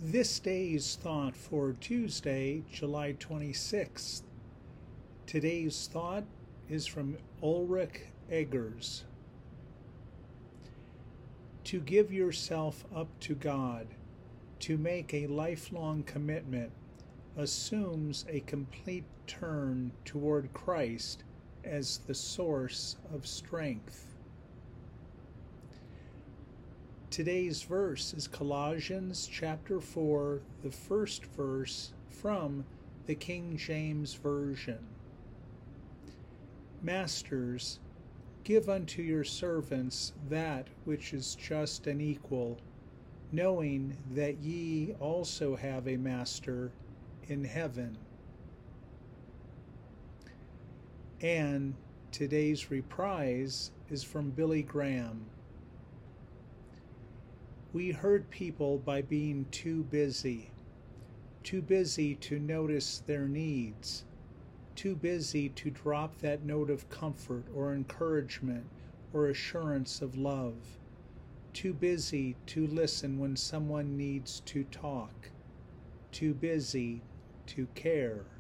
This day's thought for Tuesday, July 26th. Today's thought is from Ulrich Eggers. To give yourself up to God, to make a lifelong commitment, assumes a complete turn toward Christ as the source of strength. Today's verse is Colossians chapter 4, the first verse from the King James Version. Masters, give unto your servants that which is just and equal, knowing that ye also have a master in heaven. And today's reprise is from Billy Graham. We hurt people by being too busy to notice their needs, too busy to drop that note of comfort or encouragement or assurance of love, too busy to listen when someone needs to talk, too busy to care.